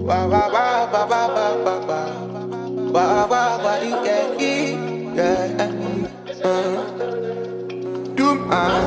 Ba ba ba ba ba ba ba ba ba ba ba yeah yeah. Do my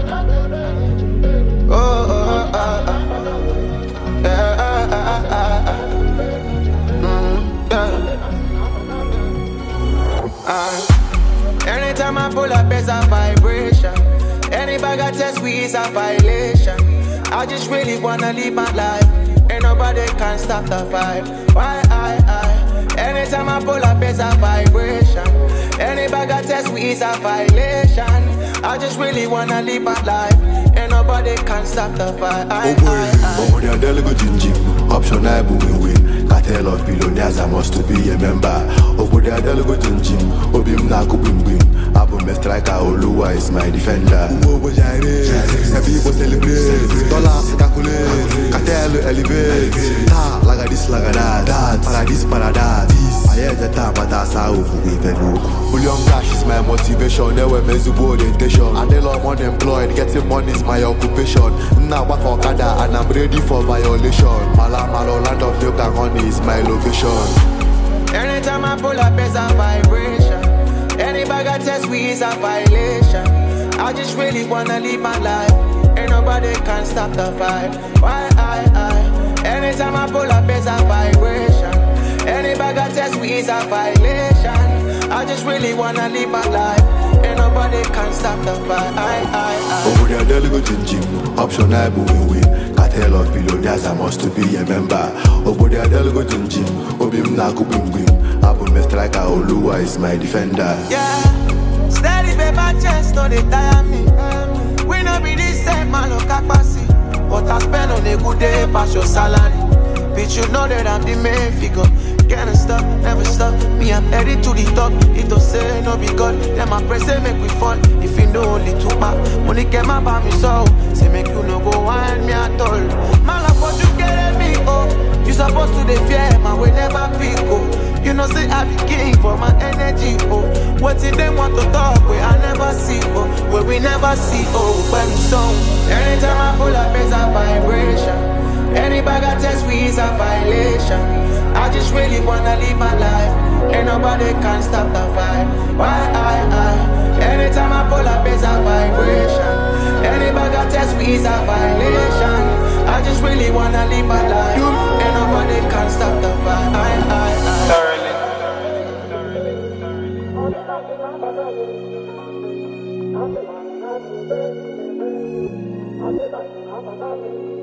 anytime I pull up, it's a vibration. Any bag I test we is a violation. I just really wanna live my life. Ain't nobody can stop the vibe. Why anytime I pull up, it's a vibration. Any bag I test we is a violation. I just really wanna live my life. Ain't nobody can stop the vibe. Oh, they're delegate Jinjim. Option I win. Cartel of billionaires, I must to be a member. Oh, they're delegate Jinjim. Obim Naku Bim Bim. Abome striker Oluwa is my defender. Happy people celebrate. Dollars calculate. Cartel elevate. Ta, like this, like that. Paradise, paradise. I hear the time, but that's how we even know. William Cash is my motivation. Never measureable orientation. I know I'm unemployed. Getting money is my occupation. Now back on Okada and I'm ready for violation. Malo, land of milk and honey is my location. Anytime I pull up, it's a vibration. Any bag I test we is a violation. I just really wanna live my life. Ain't nobody can stop the vibe. Why anytime I pull up, it's a vibration. Any bag I test we is a violation. I just really wanna live my life. Ain't nobody can stop the vibe. Oh, they're delegate Jinjim. Option I win. Cartel of billionaires, I must to be a member. Oh, they're delegate Jinjim. Obim Naku Bim Bim. Abome striker Oluwa is my defender. Yeah, steady paper chest, no they tire me. We no be this same man of capacity. But I spend on a good day past your salary. Bitch, you know that I'm the main figure. Can't stop, never stop. Me, I'm headed to the top. It don't say no be God. Then my press say make we fall. If you know only too bad, money came up by me so. Say make you no go wind me at all. My love what you get at me, oh. You supposed to the fear, man, we never pick, oh. You know say I be king for my energy, oh. What if they want to talk where I never see, oh. Where we never see, oh. When we song. Anytime I pull up, it's a vibration. Any bag I test we is a violation. I just really wanna live my life. Ain't nobody can stop the vibe. Why anytime I pull up it's a vibration. Any bag I test we is a violation. I just really wanna live my life. Ain't nobody can stop the vibe. Thoroughly.